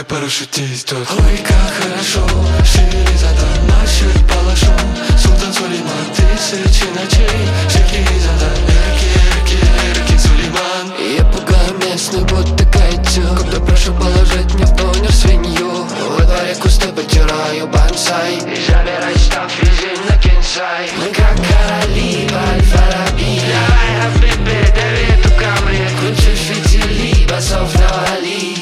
ты парашютист тут. Ой, как хорошо, шире задан наших палашом. Султан Сулейман, тысячи ночей, шейхи задан, эрки, Сулейман. Я пугаю местных, будто кайцю, когда прошу положить мне в тонер свинью. Во дворе кусты потираю бонсай и забирай штаф вези на Кенсай. Мы как короли в Аль-Фараби. Давай, хабиби, дави эту камри, круче фитили, басов навали.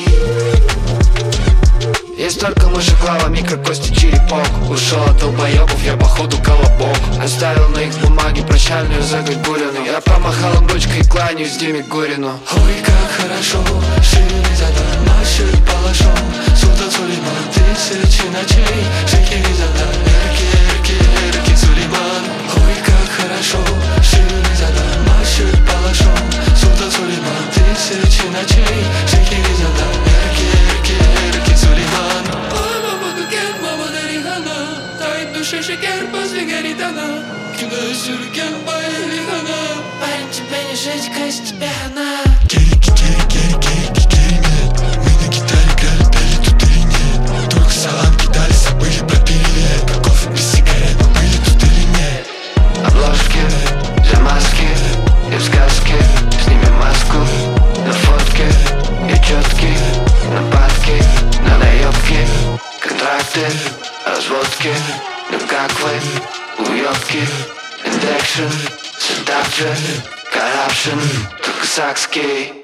Есть только мышеглава, микрокости, черепок. Ушел от долбоебов, я походу колобок. Оставил на их бумаге прощальную загогулину. Я помахал им ручкой и кланяюсь Диме Горину. Ой, как хорошо, шире задан наших палашом. Султан Сулейман, тысячи ночей, шейхи задан, эрки, Сулейман. Ой, как хорошо, шире задан наших палашом. Султан Сулейман, тысячи ночей, шейхи задан, эрки, Сулейман. Ой, мама, дукен, мама, дарихана, тает душе шекер после горитана. Куда сюркен, байлихана. Парень, тебе не жить, кайс, тебе хана. Керики, нет. Мы на гитаре играли, пели тут или нет. Только салам кидали, забыли про привет. Как кофе без сигарет, мы были тут или нет. Обложки, замазки и в сказке. Снимем маску на фотке и четки, нападки на наебки, контракты, разводки. Ну как вы, уебки, индекшн, седакшн, коррупшн, только сакский.